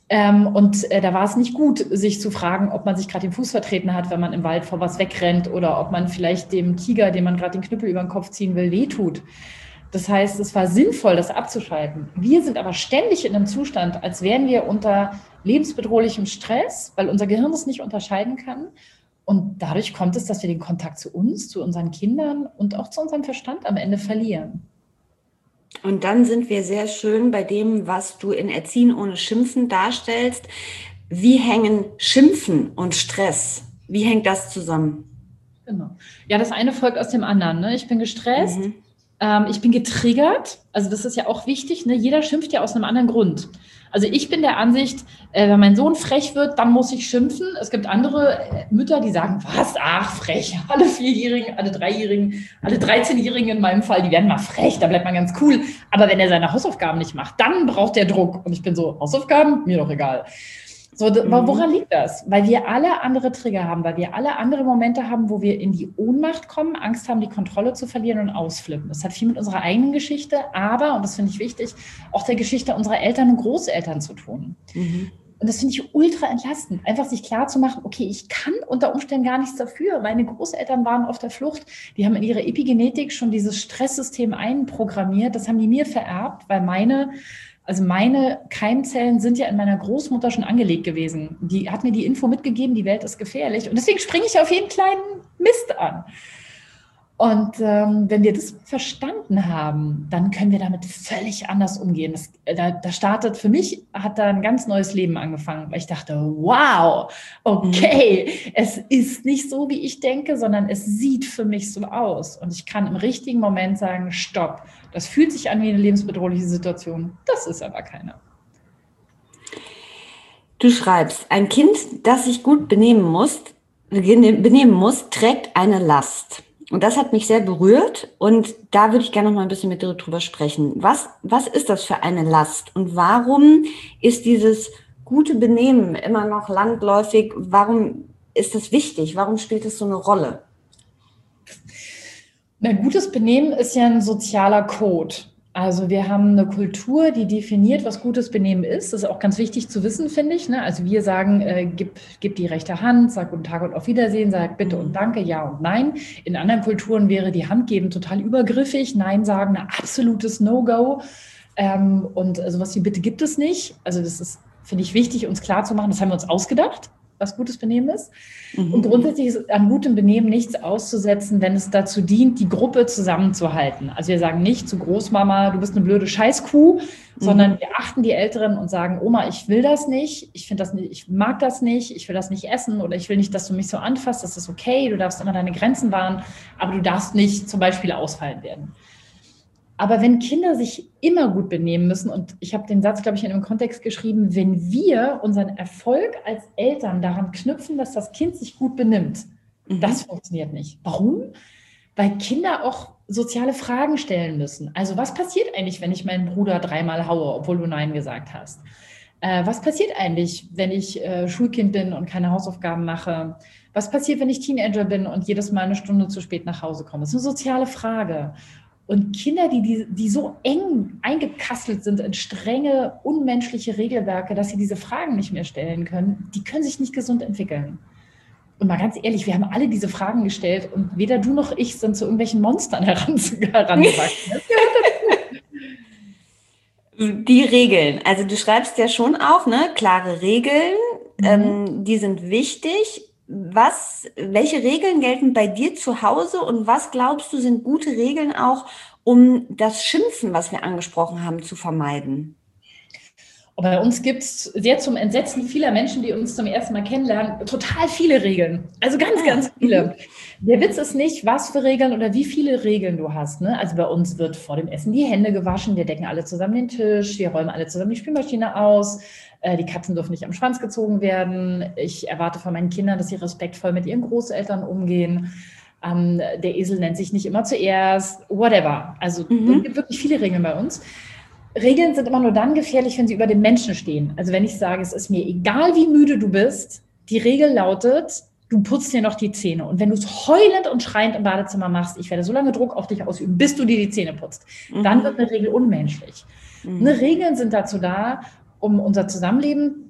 Da war es nicht gut, sich zu fragen, ob man sich gerade den Fuß vertreten hat, wenn man im Wald vor was wegrennt oder ob man vielleicht dem Tiger, dem man gerade den Knüppel über den Kopf ziehen will, wehtut. Das heißt, es war sinnvoll, das abzuschalten. Wir sind aber ständig in einem Zustand, als wären wir unter lebensbedrohlichem Stress, weil unser Gehirn es nicht unterscheiden kann. Und dadurch kommt es, dass wir den Kontakt zu uns, zu unseren Kindern und auch zu unserem Verstand am Ende verlieren. Und dann sind wir sehr schön bei dem, was du in Erziehen ohne Schimpfen darstellst. Wie hängen Schimpfen und Stress? Wie hängt das zusammen? Genau. Ja, das eine folgt aus dem anderen. Ne? Ich bin gestresst, ich bin getriggert. Also das ist ja auch wichtig. Ne? Jeder schimpft ja aus einem anderen Grund. Also ich bin der Ansicht, wenn mein Sohn frech wird, dann muss ich schimpfen. Es gibt andere Mütter, die sagen, was? Ach, frech. Alle 4-Jährigen, alle 3-Jährigen, alle 13-Jährigen in meinem Fall, die werden mal frech, da bleibt man ganz cool. Aber wenn er seine Hausaufgaben nicht macht, dann braucht er Druck. Und ich bin so, Hausaufgaben? Mir doch egal. So, woran liegt das? Weil wir alle andere Trigger haben, weil wir alle andere Momente haben, wo wir in die Ohnmacht kommen, Angst haben, die Kontrolle zu verlieren und ausflippen. Das hat viel mit unserer eigenen Geschichte, aber, und das finde ich wichtig, auch der Geschichte unserer Eltern und Großeltern zu tun. Und das finde ich ultra entlastend, einfach sich klar zu machen, okay, ich kann unter Umständen gar nichts dafür. Meine Großeltern waren auf der Flucht, die haben in ihrer Epigenetik schon dieses Stresssystem einprogrammiert, das haben die mir vererbt, weil meine Keimzellen sind ja in meiner Großmutter schon angelegt gewesen. Die hat mir die Info mitgegeben, die Welt ist gefährlich. Und deswegen springe ich auf jeden kleinen Mist an. Und wenn wir das verstanden haben, dann können wir damit völlig anders umgehen. Für mich hat da ein ganz neues Leben angefangen, weil ich dachte, wow, okay, es ist nicht so, wie ich denke, sondern es sieht für mich so aus. Und ich kann im richtigen Moment sagen, stopp, das fühlt sich an wie eine lebensbedrohliche Situation. Das ist aber keine. Du schreibst, ein Kind, das sich gut benehmen muss, trägt eine Last. Und das hat mich sehr berührt und da würde ich gerne noch mal ein bisschen mit dir drüber sprechen. Was ist das für eine Last und warum ist dieses gute Benehmen immer noch landläufig? Warum ist das wichtig? Warum spielt es so eine Rolle? Ein gutes Benehmen ist ja ein sozialer Code. Also wir haben eine Kultur, die definiert, was gutes Benehmen ist. Das ist auch ganz wichtig zu wissen, finde ich. Ne? Also wir sagen, gib die rechte Hand, sag guten Tag und auf Wiedersehen, sag bitte und danke, ja und nein. In anderen Kulturen wäre die Hand geben total übergriffig, Nein sagen ein absolutes No-Go. Und sowas wie bitte gibt es nicht. Also das ist, finde ich, wichtig, uns klarzumachen, das haben wir uns ausgedacht, was gutes Benehmen ist. Und grundsätzlich ist an gutem Benehmen nichts auszusetzen, wenn es dazu dient, die Gruppe zusammenzuhalten. Also wir sagen nicht zu Großmama, du bist eine blöde Scheißkuh, sondern wir achten die Älteren und sagen, Oma, ich will das nicht, ich finde das nicht, ich mag das nicht, ich will das nicht essen oder ich will nicht, dass du mich so anfasst, das ist okay, du darfst immer deine Grenzen wahren, aber du darfst nicht zum Beispiel ausfallen werden. Aber wenn Kinder sich immer gut benehmen müssen, und ich habe den Satz, glaube ich, in einem Kontext geschrieben, wenn wir unseren Erfolg als Eltern daran knüpfen, dass das Kind sich gut benimmt, das funktioniert nicht. Warum? Weil Kinder auch soziale Fragen stellen müssen. Also was passiert eigentlich, wenn ich meinen Bruder 3-mal haue, obwohl du Nein gesagt hast? Was passiert eigentlich, wenn ich Schulkind bin und keine Hausaufgaben mache? Was passiert, wenn ich Teenager bin und jedes Mal eine Stunde zu spät nach Hause komme? Das ist eine soziale Frage. Und Kinder, die so eng eingekastelt sind in strenge, unmenschliche Regelwerke, dass sie diese Fragen nicht mehr stellen können, die können sich nicht gesund entwickeln. Und mal ganz ehrlich, wir haben alle diese Fragen gestellt und weder du noch ich sind zu irgendwelchen Monstern herangewachsen. Die Regeln, also du schreibst ja schon auch, ne, klare Regeln, die sind wichtig. Welche Regeln gelten bei dir zu Hause und was glaubst du sind gute Regeln auch, um das Schimpfen, was wir angesprochen haben, zu vermeiden? Und bei uns gibt es sehr zum Entsetzen vieler Menschen, die uns zum ersten Mal kennenlernen, total viele Regeln. Also ganz viele. Der Witz ist nicht, was für Regeln oder wie viele Regeln du hast. Ne? Also bei uns wird vor dem Essen die Hände gewaschen, wir decken alle zusammen den Tisch, wir räumen alle zusammen die Spülmaschine aus, die Katzen dürfen nicht am Schwanz gezogen werden. Ich erwarte von meinen Kindern, dass sie respektvoll mit ihren Großeltern umgehen. Der Esel nennt sich nicht immer zuerst, whatever. Also es gibt wirklich viele Regeln bei uns. Regeln sind immer nur dann gefährlich, wenn sie über dem Menschen stehen. Also wenn ich sage, es ist mir egal, wie müde du bist, die Regel lautet, du putzt dir noch die Zähne. Und wenn du es heulend und schreiend im Badezimmer machst, ich werde so lange Druck auf dich ausüben, bis du dir die Zähne putzt. Dann wird eine Regel unmenschlich. Regeln sind dazu da, um unser Zusammenleben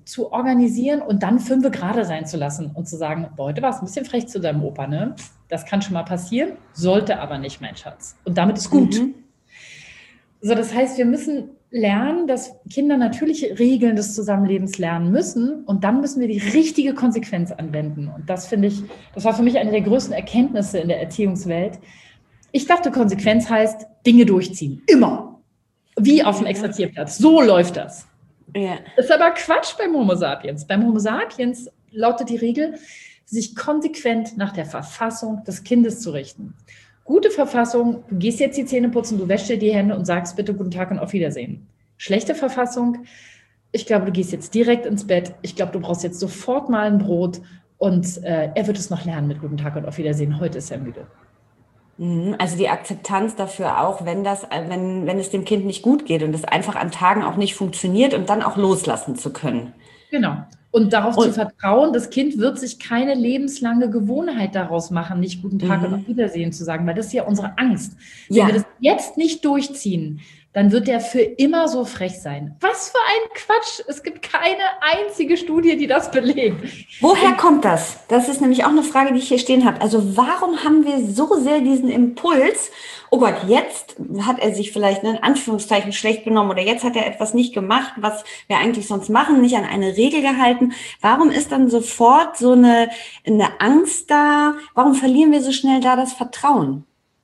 zu organisieren und dann 5 gerade sein zu lassen und zu sagen, boah, heute war es ein bisschen frech zu deinem Opa, ne? Das kann schon mal passieren, sollte aber nicht, mein Schatz. Und damit ist gut. So, das heißt, wir müssen lernen, dass Kinder natürliche Regeln des Zusammenlebens lernen müssen und dann müssen wir die richtige Konsequenz anwenden. Und das finde ich, das war für mich eine der größten Erkenntnisse in der Erziehungswelt. Ich dachte, Konsequenz heißt, Dinge durchziehen. Immer. Wie auf dem Exerzierplatz. So läuft das. Ja. Das ist aber Quatsch beim Homo sapiens. Beim Homo sapiens lautet die Regel, sich konsequent nach der Verfassung des Kindes zu richten. Gute Verfassung, du gehst jetzt die Zähne putzen, du wäschst dir die Hände und sagst bitte guten Tag und auf Wiedersehen. Schlechte Verfassung, ich glaube, du gehst jetzt direkt ins Bett, ich glaube, du brauchst jetzt sofort mal ein Brot und er wird es noch lernen mit guten Tag und auf Wiedersehen, heute ist er müde. Also die Akzeptanz dafür auch, wenn es dem Kind nicht gut geht und es einfach an Tagen auch nicht funktioniert und dann auch loslassen zu können. Genau. Und darauf zu vertrauen, das Kind wird sich keine lebenslange Gewohnheit daraus machen, nicht guten Tag und auf Wiedersehen zu sagen, weil das ist ja unsere Angst. Wenn wir das jetzt nicht durchziehen, dann wird der für immer so frech sein. Was für ein Quatsch! Es gibt keine einzige Studie, die das belegt. Woher kommt das? Das ist nämlich auch eine Frage, die ich hier stehen habe. Also warum haben wir so sehr diesen Impuls, oh Gott, jetzt hat er sich vielleicht in Anführungszeichen schlecht benommen oder jetzt hat er etwas nicht gemacht, was wir eigentlich sonst machen, nicht an eine Regel gehalten. Warum ist dann sofort so eine Angst da? Warum verlieren wir so schnell da das Vertrauen?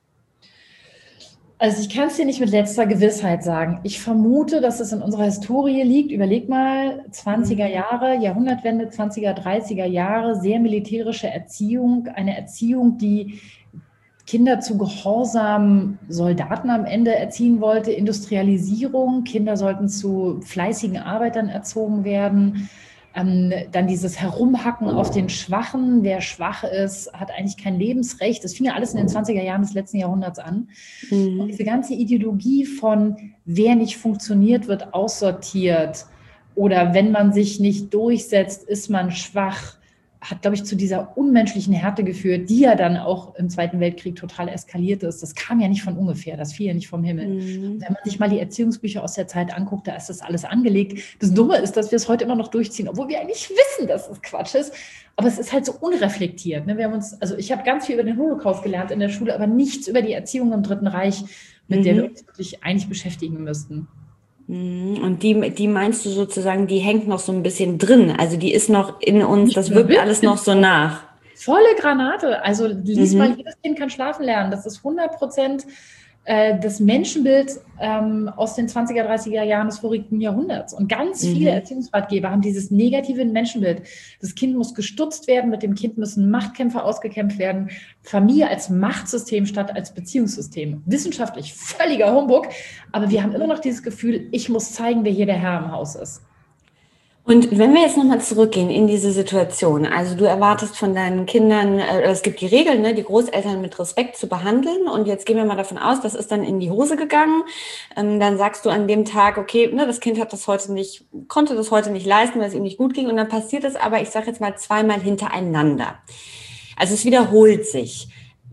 Also ich kann es dir nicht mit letzter Gewissheit sagen. Ich vermute, dass es in unserer Historie liegt. Überleg mal, 20er Jahre, Jahrhundertwende, 20er, 30er Jahre, sehr militärische Erziehung. Eine Erziehung, die Kinder zu gehorsamen Soldaten am Ende erziehen wollte. Industrialisierung, Kinder sollten zu fleißigen Arbeitern erzogen werden. Dann dieses Herumhacken auf den Schwachen. Wer schwach ist, hat eigentlich kein Lebensrecht. Das fing ja alles in den 20er Jahren des letzten Jahrhunderts an. Und diese ganze Ideologie von, wer nicht funktioniert, wird aussortiert. Oder wenn man sich nicht durchsetzt, ist man schwach, hat, glaube ich, zu dieser unmenschlichen Härte geführt, die ja dann auch im Zweiten Weltkrieg total eskaliert ist. Das kam ja nicht von ungefähr, das fiel ja nicht vom Himmel. Wenn man sich mal die Erziehungsbücher aus der Zeit anguckt, da ist das alles angelegt. Das Dumme ist, dass wir es heute immer noch durchziehen, obwohl wir eigentlich wissen, dass es Quatsch ist. Aber es ist halt so unreflektiert. Ne? Ich habe ganz viel über den Holocaust gelernt in der Schule, aber nichts über die Erziehung im Dritten Reich, mit der wir uns wirklich eigentlich beschäftigen müssten. Und die meinst du sozusagen, die hängt noch so ein bisschen drin, also die ist noch in uns, das wirkt alles noch so nach. Volle Granate, also lies mal, jedes Kind kann schlafen lernen, das ist 100% das Menschenbild aus den 20er, 30er Jahren des vorigen Jahrhunderts. Und ganz viele Erziehungsratgeber haben dieses negative Menschenbild. Das Kind muss gestutzt werden, mit dem Kind müssen Machtkämpfe ausgekämpft werden. Familie als Machtsystem statt als Beziehungssystem. Wissenschaftlich völliger Humbug, aber wir haben immer noch dieses Gefühl, ich muss zeigen, wer hier der Herr im Haus ist. Und wenn wir jetzt nochmal zurückgehen in diese Situation, also du erwartest von deinen Kindern, es gibt die Regel, ne, die Großeltern mit Respekt zu behandeln und jetzt gehen wir mal davon aus, das ist dann in die Hose gegangen, dann sagst du an dem Tag, okay, ne, das Kind konnte das heute nicht leisten, weil es ihm nicht gut ging und dann passiert es aber, ich sage jetzt mal 2-mal hintereinander. Also es wiederholt sich.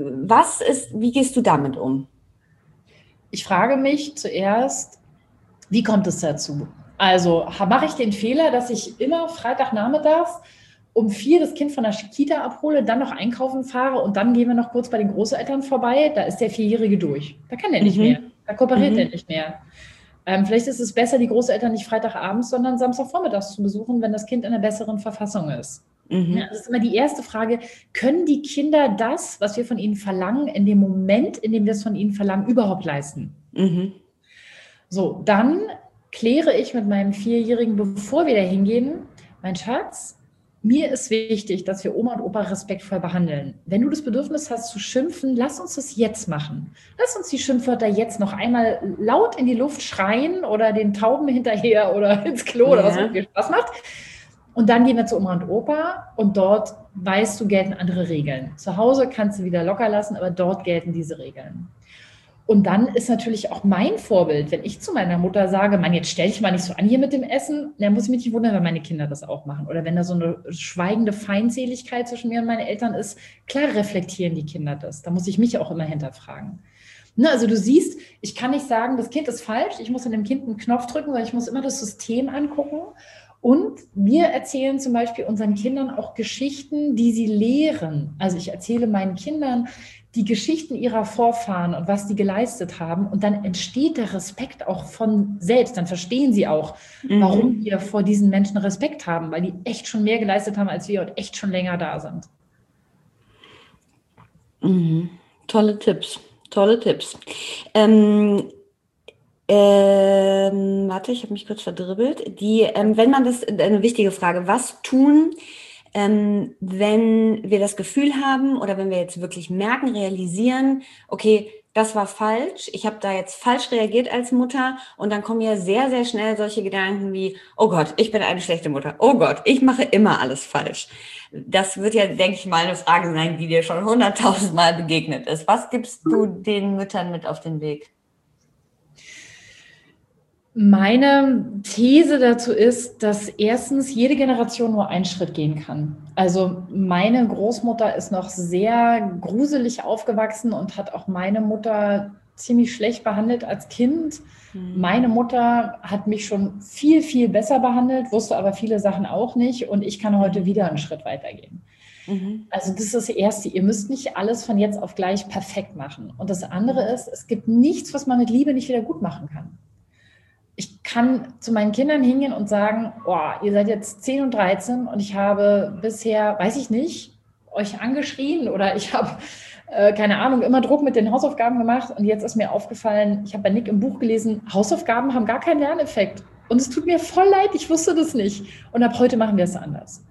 Wie gehst du damit um? Ich frage mich zuerst, wie kommt es dazu? Also mache ich den Fehler, dass ich immer Freitagnachmittags um 4 das Kind von der Kita abhole, dann noch einkaufen fahre und dann gehen wir noch kurz bei den Großeltern vorbei. Da ist der 4-Jährige durch. Da kann der nicht mehr. Da kooperiert der nicht mehr. Vielleicht ist es besser, die Großeltern nicht Freitagabends, sondern Samstagvormittags zu besuchen, wenn das Kind in einer besseren Verfassung ist. Ja, das ist immer die erste Frage. Können die Kinder das, was wir von ihnen verlangen, in dem Moment, in dem wir es von ihnen verlangen, überhaupt leisten? So, dann kläre ich mit meinem 4-Jährigen, bevor wir da hingehen, mein Schatz, mir ist wichtig, dass wir Oma und Opa respektvoll behandeln. Wenn du das Bedürfnis hast zu schimpfen, lass uns das jetzt machen. Lass uns die Schimpfwörter jetzt noch einmal laut in die Luft schreien oder den Tauben hinterher oder ins Klo oder was auch viel Spaß macht. Und dann gehen wir zu Oma und Opa und dort, weißt du, gelten andere Regeln. Zu Hause kannst du wieder locker lassen, aber dort gelten diese Regeln. Und dann ist natürlich auch mein Vorbild, wenn ich zu meiner Mutter sage, Mann, jetzt stell dich mal nicht so an hier mit dem Essen, dann muss ich mich nicht wundern, wenn meine Kinder das auch machen. Oder wenn da so eine schweigende Feindseligkeit zwischen mir und meinen Eltern ist, klar reflektieren die Kinder das. Da muss ich mich auch immer hinterfragen. Ne, also du siehst, ich kann nicht sagen, das Kind ist falsch, ich muss in dem Kind einen Knopf drücken, sondern ich muss immer das System angucken. Und wir erzählen zum Beispiel unseren Kindern auch Geschichten, die sie lehren. Also ich erzähle meinen Kindern die Geschichten ihrer Vorfahren und was die geleistet haben. Und dann entsteht der Respekt auch von selbst. Dann verstehen sie auch, warum wir vor diesen Menschen Respekt haben, weil die echt schon mehr geleistet haben als wir und echt schon länger da sind. Tolle Tipps. Warte, ich habe mich kurz verdribbelt. Wenn man das, eine wichtige Frage, was tun, wenn wir das Gefühl haben oder wenn wir jetzt wirklich merken, realisieren, okay, das war falsch, ich habe da jetzt falsch reagiert als Mutter und dann kommen ja sehr, sehr schnell solche Gedanken wie, oh Gott, ich bin eine schlechte Mutter, oh Gott, ich mache immer alles falsch. Das wird ja, denke ich mal, eine Frage sein, die dir schon 100.000 Mal begegnet ist. Was gibst du den Müttern mit auf den Weg? Meine These dazu ist, dass erstens jede Generation nur einen Schritt gehen kann. Also meine Großmutter ist noch sehr gruselig aufgewachsen und hat auch meine Mutter ziemlich schlecht behandelt als Kind. Meine Mutter hat mich schon viel, viel besser behandelt, wusste aber viele Sachen auch nicht und ich kann heute wieder einen Schritt weitergehen. Also das ist das Erste. Ihr müsst nicht alles von jetzt auf gleich perfekt machen. Und das andere ist, es gibt nichts, was man mit Liebe nicht wieder gut machen kann. Ich kann zu meinen Kindern hingehen und sagen, oh, ihr seid jetzt 10 und 13 und ich habe bisher, weiß ich nicht, euch angeschrien oder ich habe, keine Ahnung, immer Druck mit den Hausaufgaben gemacht und jetzt ist mir aufgefallen, ich habe bei Nick im Buch gelesen, Hausaufgaben haben gar keinen Lerneffekt und es tut mir voll leid, ich wusste das nicht und ab heute machen wir es anders.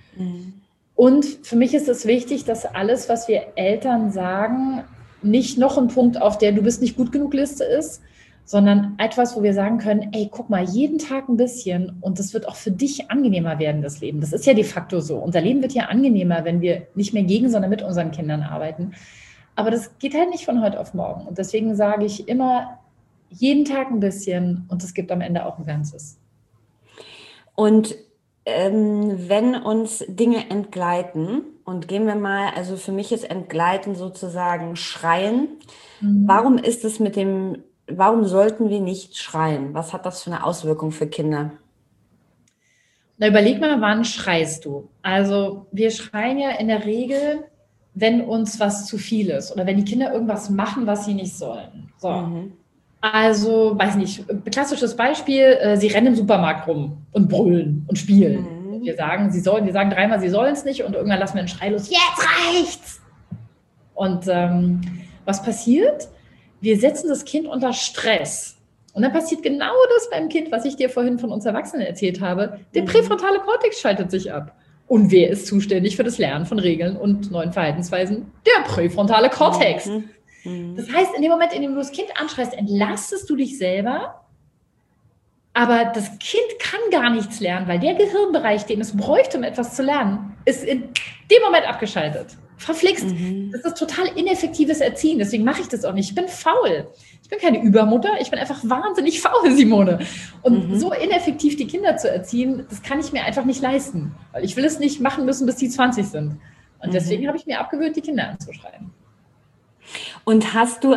Und für mich ist es wichtig, dass alles, was wir Eltern sagen, nicht noch ein Punkt auf der Du bist nicht gut genug Liste ist, sondern etwas, wo wir sagen können, ey, guck mal, jeden Tag ein bisschen und das wird auch für dich angenehmer werden, das Leben. Das ist ja de facto so. Unser Leben wird ja angenehmer, wenn wir nicht mehr gegen, sondern mit unseren Kindern arbeiten. Aber das geht halt nicht von heute auf morgen. Und deswegen sage ich immer, jeden Tag ein bisschen und es gibt am Ende auch ein Ganzes. Und wenn uns Dinge entgleiten, und gehen wir mal, also für mich ist entgleiten sozusagen schreien. Warum sollten wir nicht schreien? Was hat das für eine Auswirkung für Kinder? Na, überleg mal, wann schreist du? Also wir schreien ja in der Regel, wenn uns was zu viel ist oder wenn die Kinder irgendwas machen, was sie nicht sollen. So. Also, weiß nicht, klassisches Beispiel, sie rennen im Supermarkt rum und brüllen und spielen. Wir sagen dreimal, sie sollen es nicht und irgendwann lassen wir einen Schrei los, jetzt reicht's! Und was passiert? Wir setzen das Kind unter Stress. Und dann passiert genau das beim Kind, was ich dir vorhin von uns Erwachsenen erzählt habe. Der präfrontale Kortex schaltet sich ab. Und wer ist zuständig für das Lernen von Regeln und neuen Verhaltensweisen? Der präfrontale Kortex. Das heißt, in dem Moment, in dem du das Kind anschreist, entlastest du dich selber, aber das Kind kann gar nichts lernen, weil der Gehirnbereich, den es bräuchte, um etwas zu lernen, ist in dem Moment abgeschaltet. Verflixt. Das ist total ineffektives Erziehen, deswegen mache ich das auch nicht. Ich bin faul. Ich bin keine Übermutter, ich bin einfach wahnsinnig faul, Simone. Und so ineffektiv die Kinder zu erziehen, das kann ich mir einfach nicht leisten, weil ich will es nicht machen müssen, bis die 20 sind. Und deswegen habe ich mir abgewöhnt, die Kinder anzuschreien. Und hast du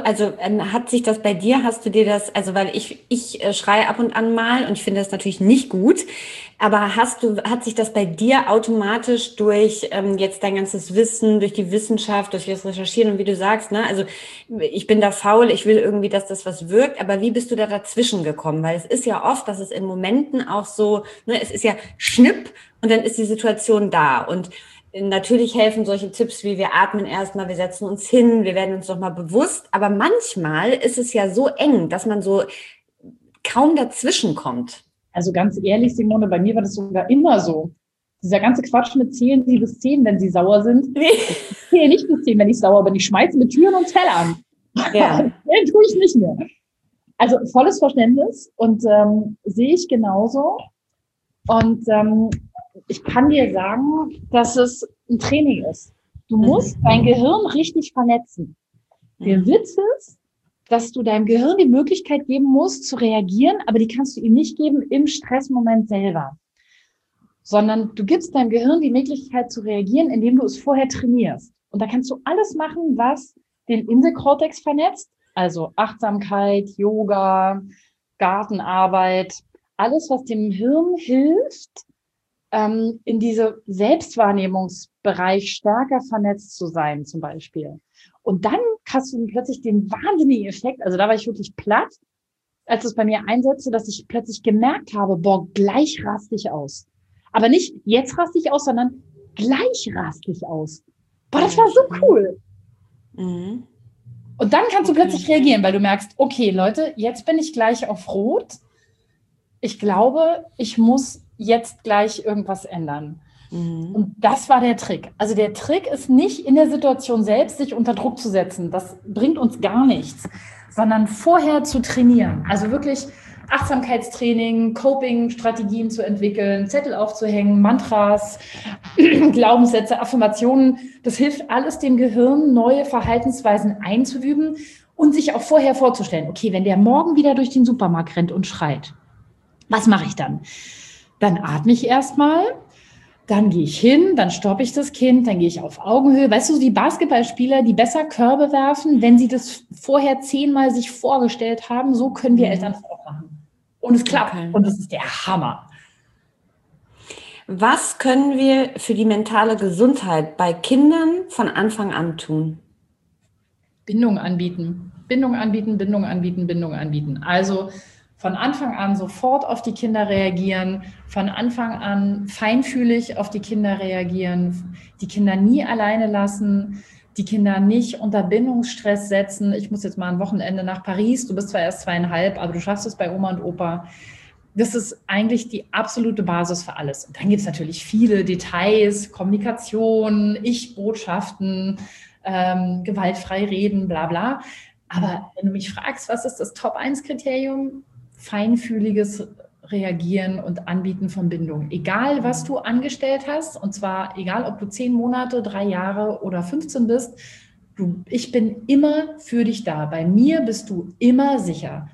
dir das, also weil ich schreie ab und an mal und ich finde das natürlich nicht gut, aber hat sich das bei dir automatisch durch jetzt dein ganzes Wissen, durch die Wissenschaft, durch das Recherchieren und wie du sagst, ne, also ich bin da faul, ich will irgendwie, dass das was wirkt, aber wie bist du da dazwischen gekommen? Weil es ist ja oft, dass es in Momenten auch so, ne, es ist ja schnipp und dann ist die Situation da und natürlich helfen solche Tipps wie wir atmen erstmal, wir setzen uns hin, wir werden uns nochmal bewusst. Aber manchmal ist es ja so eng, dass man so kaum dazwischen kommt. Also ganz ehrlich, Simone, bei mir war das sogar immer so. Dieser ganze Quatsch mit zählen Sie bis 10, wenn Sie sauer sind. Ich zähle nicht bis 10, wenn ich sauer bin. Ich schmeiße mit Türen und Tellern. Ja. Das tue ich nicht mehr. Also volles Verständnis und sehe ich genauso. Und ich kann dir sagen, dass es ein Training ist. Du musst dein Gehirn richtig vernetzen. Der Witz ist, dass du deinem Gehirn die Möglichkeit geben musst, zu reagieren, aber die kannst du ihm nicht geben im Stressmoment selber. Sondern du gibst deinem Gehirn die Möglichkeit zu reagieren, indem du es vorher trainierst. Und da kannst du alles machen, was den Inselkortex vernetzt, also Achtsamkeit, Yoga, Gartenarbeit, alles, was dem Hirn hilft, in diese Selbstwahrnehmungsbereich stärker vernetzt zu sein, zum Beispiel. Und dann hast du plötzlich den wahnsinnigen Effekt, also da war ich wirklich platt, als es bei mir einsetzte, dass ich plötzlich gemerkt habe, boah, gleich raste ich aus. Aber nicht jetzt raste ich aus, sondern gleich raste ich aus. Boah, das war so cool. Mhm. Und dann kannst du plötzlich reagieren, weil du merkst, okay, Leute, jetzt bin ich gleich auf Rot. Ich glaube, ich muss jetzt gleich irgendwas ändern. Mhm. Und das war der Trick. Also der Trick ist nicht in der Situation selbst, sich unter Druck zu setzen. Das bringt uns gar nichts, sondern vorher zu trainieren. Also wirklich Achtsamkeitstraining, Coping-Strategien zu entwickeln, Zettel aufzuhängen, Mantras, Glaubenssätze, Affirmationen. Das hilft alles dem Gehirn, neue Verhaltensweisen einzuüben und sich auch vorher vorzustellen, okay, wenn der morgen wieder durch den Supermarkt rennt und schreit, was mache ich dann? Dann atme ich erstmal, dann gehe ich hin, dann stoppe ich das Kind, dann gehe ich auf Augenhöhe. Weißt du, die Basketballspieler, die besser Körbe werfen, wenn sie das vorher 10-mal sich vorgestellt haben, so können wir Eltern das auch machen. Und es klappt. Okay. Und das ist der Hammer. Was können wir für die mentale Gesundheit bei Kindern von Anfang an tun? Bindung anbieten. Bindung anbieten, Bindung anbieten, Bindung anbieten. Also von Anfang an sofort auf die Kinder reagieren, von Anfang an feinfühlig auf die Kinder reagieren, die Kinder nie alleine lassen, die Kinder nicht unter Bindungsstress setzen. Ich muss jetzt mal ein Wochenende nach Paris, du bist zwar erst 2,5, aber du schaffst es bei Oma und Opa. Das ist eigentlich die absolute Basis für alles. Und dann gibt es natürlich viele Details, Kommunikation, Ich-Botschaften, gewaltfrei reden, bla bla. Aber wenn du mich fragst, was ist das Top-1-Kriterium? Feinfühliges Reagieren und Anbieten von Bindung. Egal, was du angestellt hast, und zwar egal, ob du 10 Monate, 3 Jahre oder 15 bist, ich bin immer für dich da. Bei mir bist du immer sicher.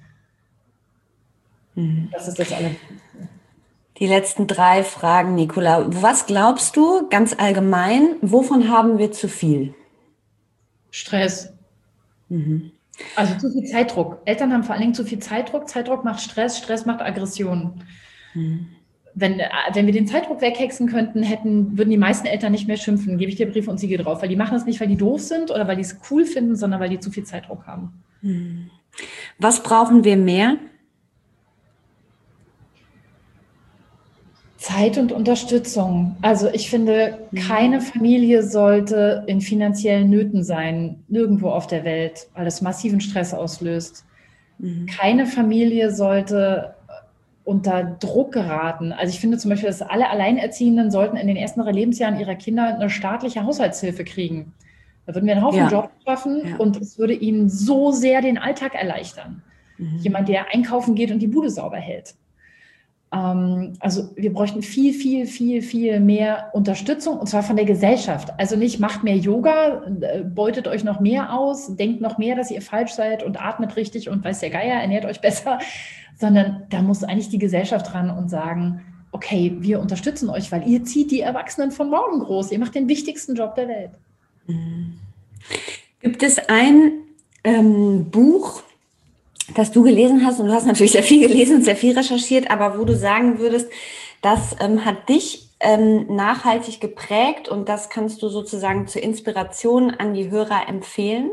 Das ist das alles. Die letzten 3 Fragen, Nicola. Was glaubst du, ganz allgemein, wovon haben wir zu viel? Stress. Also zu viel Zeitdruck. Eltern haben vor allen Dingen zu viel Zeitdruck. Zeitdruck macht Stress, Stress macht Aggression. Wenn wir den Zeitdruck weghexen könnten, würden die meisten Eltern nicht mehr schimpfen. Gebe ich dir Brief und Siegel drauf. Weil die machen das nicht, weil die doof sind oder weil die es cool finden, sondern weil die zu viel Zeitdruck haben. Was brauchen wir mehr? Zeit und Unterstützung. Also ich finde, keine Familie sollte in finanziellen Nöten sein, nirgendwo auf der Welt, weil es massiven Stress auslöst. Keine Familie sollte unter Druck geraten. Also ich finde zum Beispiel, dass alle Alleinerziehenden sollten in den ersten 3 Lebensjahren ihrer Kinder eine staatliche Haushaltshilfe kriegen. Da würden wir einen Haufen Jobs schaffen und es würde ihnen so sehr den Alltag erleichtern. Jemand, der einkaufen geht und die Bude sauber hält. Also wir bräuchten viel mehr Unterstützung, und zwar von der Gesellschaft. Also nicht macht mehr Yoga, beutet euch noch mehr aus, denkt noch mehr, dass ihr falsch seid und atmet richtig und weiß der Geier, ernährt euch besser, sondern da muss eigentlich die Gesellschaft ran und sagen, okay, wir unterstützen euch, weil ihr zieht die Erwachsenen von morgen groß. Ihr macht den wichtigsten Job der Welt. Gibt es ein Buch, das du gelesen hast, und du hast natürlich sehr viel gelesen und sehr viel recherchiert, aber wo du sagen würdest, das hat dich nachhaltig geprägt und das kannst du sozusagen zur Inspiration an die Hörer empfehlen?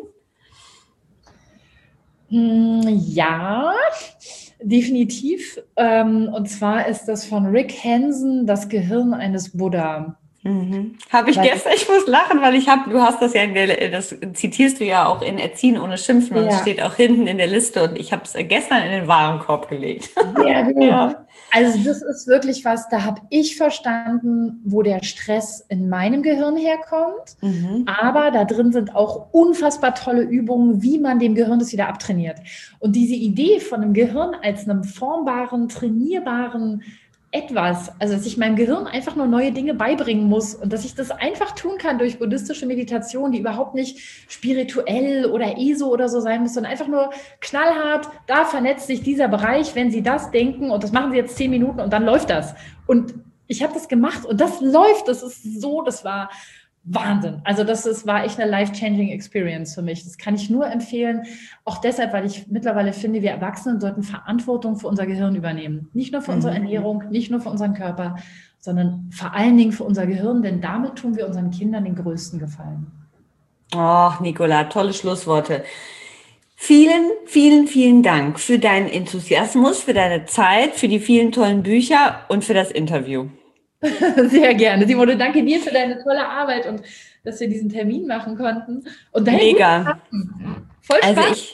Ja, definitiv. Und zwar ist das von Rick Hanson, Das Gehirn eines Buddha. Habe ich gestern, ich muss lachen, weil du hast das ja das zitierst du ja auch in Erziehen ohne Schimpfen und es steht auch hinten in der Liste und ich habe es gestern in den Warenkorb gelegt. Sehr gut. Ja. Also das ist wirklich was, da habe ich verstanden, wo der Stress in meinem Gehirn herkommt, aber da drin sind auch unfassbar tolle Übungen, wie man dem Gehirn das wieder abtrainiert. Und diese Idee von einem Gehirn als einem formbaren, trainierbaren etwas, also dass ich meinem Gehirn einfach nur neue Dinge beibringen muss und dass ich das einfach tun kann durch buddhistische Meditation, die überhaupt nicht spirituell oder ESO oder so sein muss, sondern einfach nur knallhart, da vernetzt sich dieser Bereich, wenn Sie das denken und das machen Sie jetzt 10 Minuten und dann läuft das. Und ich habe das gemacht und das läuft, das ist so, das war Wahnsinn. Also war echt eine life-changing Experience für mich. Das kann ich nur empfehlen. Auch deshalb, weil ich mittlerweile finde, wir Erwachsenen sollten Verantwortung für unser Gehirn übernehmen. Nicht nur für unsere Ernährung, nicht nur für unseren Körper, sondern vor allen Dingen für unser Gehirn, denn damit tun wir unseren Kindern den größten Gefallen. Oh, Nicola, tolle Schlussworte. Vielen, vielen, vielen Dank für deinen Enthusiasmus, für deine Zeit, für die vielen tollen Bücher und für das Interview. Sehr gerne. Simone, danke dir für deine tolle Arbeit und dass wir diesen Termin machen konnten. Und mega. Voll Spaß. Also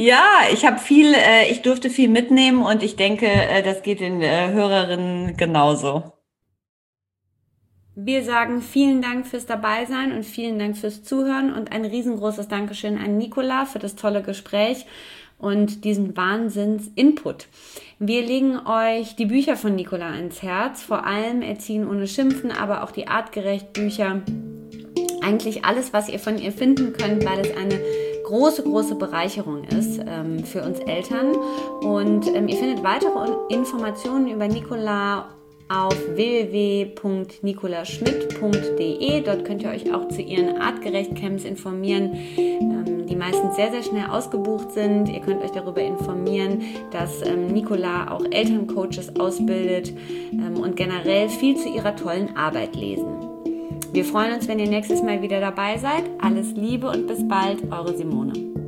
ich durfte viel mitnehmen und ich denke, das geht den Hörerinnen genauso. Wir sagen vielen Dank fürs Dabeisein und vielen Dank fürs Zuhören und ein riesengroßes Dankeschön an Nicola für das tolle Gespräch und diesen Wahnsinns-Input. Wir legen euch die Bücher von Nicola ans Herz, vor allem Erziehen ohne Schimpfen, aber auch die Artgerecht-Bücher. Eigentlich alles, was ihr von ihr finden könnt, weil es eine große, große Bereicherung ist für uns Eltern. Und ihr findet weitere Informationen über Nicola auf www.nicolaschmidt.de. Dort könnt ihr euch auch zu ihren Artgerecht-Camps informieren, die meistens sehr, sehr schnell ausgebucht sind. Ihr könnt euch darüber informieren, dass Nicola auch Elterncoaches ausbildet und generell viel zu ihrer tollen Arbeit lesen. Wir freuen uns, wenn ihr nächstes Mal wieder dabei seid. Alles Liebe und bis bald, eure Simone.